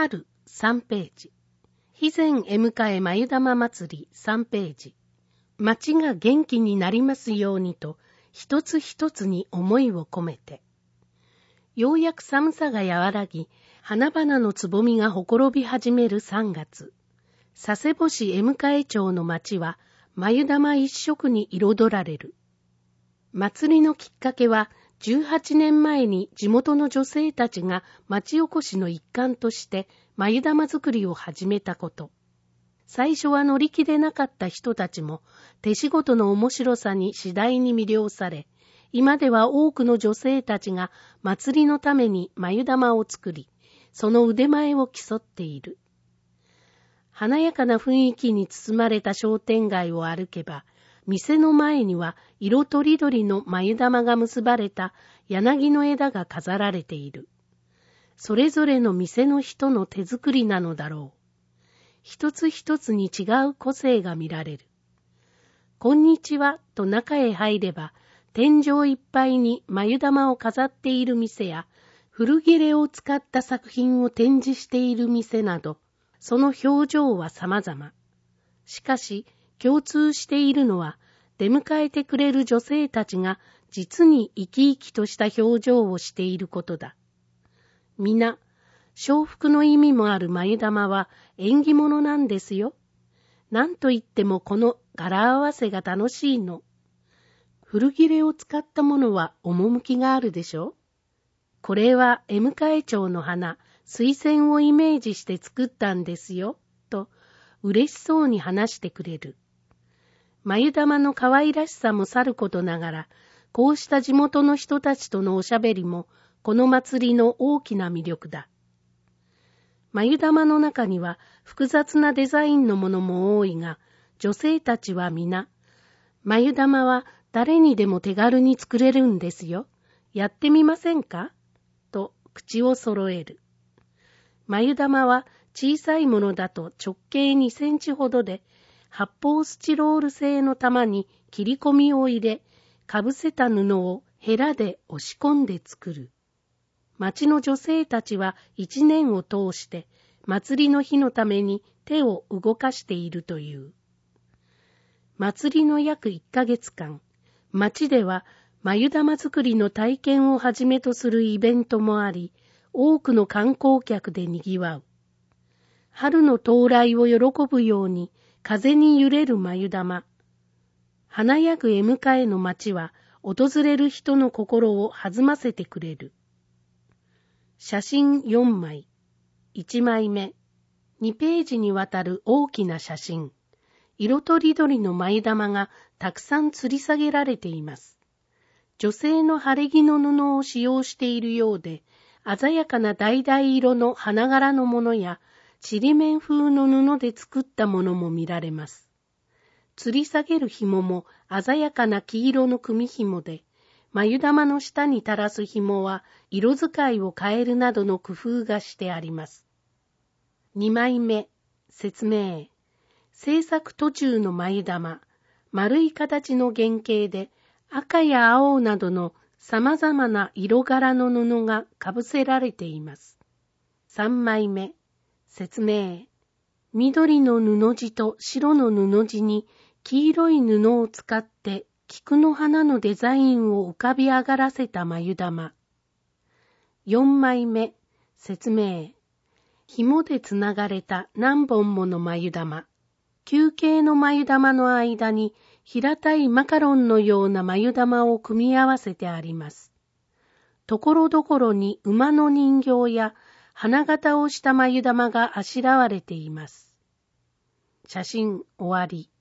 春3ページ。肥前へ迎え眉玉祭り3ページ。町が元気になりますようにと、一つ一つに思いを込めて。ようやく寒さが和らぎ、花々のつぼみがほころび始める3月。佐世保市江迎町の町は、眉玉一色に彩られる。祭りのきっかけは、18年前に地元の女性たちが町おこしの一環として眉玉作りを始めたこと。最初は乗り気でなかった人たちも手仕事の面白さに次第に魅了され、今では多くの女性たちが祭りのために眉玉を作り、その腕前を競っている。華やかな雰囲気に包まれた商店街を歩けば、店の前には色とりどりの眉玉が結ばれた柳の枝が飾られている。それぞれの店の人の手作りなのだろう。一つ一つに違う個性が見られる。こんにちはと中へ入れば、天井いっぱいに眉玉を飾っている店や、古切れを使った作品を展示している店など、その表情は様々。しかし、共通しているのは、出迎えてくれる女性たちが実に生き生きとした表情をしていることだ。皆、承服の意味もある眉玉は縁起物なんですよ。なんといってもこの柄合わせが楽しいの。古切れを使ったものは趣があるでしょ。これは江迎町の花、水仙をイメージして作ったんですよ、と嬉しそうに話してくれる。眉玉の可愛らしさもさることながら、こうした地元の人たちとのおしゃべりも、この祭りの大きな魅力だ。眉玉の中には複雑なデザインのものも多いが、女性たちは皆、眉玉は誰にでも手軽に作れるんですよ。やってみませんか？と口を揃える。眉玉は小さいものだと直径2センチほどで、発泡スチロール製の玉に切り込みを入れ、かぶせた布をヘラで押し込んで作る。町の女性たちは1年を通して祭りの日のために手を動かしているという。祭りの約1ヶ月間、町では眉玉作りの体験をはじめとするイベントもあり、多くの観光客で賑わう。春の到来を喜ぶように、風に揺れる眉玉。華やぐ江迎の町は、訪れる人の心を弾ませてくれる。写真4枚。1枚目。2ページにわたる大きな写真。色とりどりの眉玉がたくさん吊り下げられています。女性の晴れ着の布を使用しているようで、鮮やかな橙色の花柄のものや、ちりめん風の布で作ったものも見られます。吊り下げる紐も鮮やかな黄色の組紐で、眉玉の下に垂らす紐は色使いを変えるなどの工夫がしてあります。2枚目、説明。制作途中の眉玉、丸い形の原型で赤や青などの様々な色柄の布がかぶせられています。3枚目。説明。緑の布地と白の布地に黄色い布を使って菊の花のデザインを浮かび上がらせた眉玉。4枚目。説明。紐でつながれた何本もの眉玉。球形の眉玉の間に平たいマカロンのような眉玉を組み合わせてあります。ところどころに馬の人形や花形をした眉玉があしらわれています。写真終わり。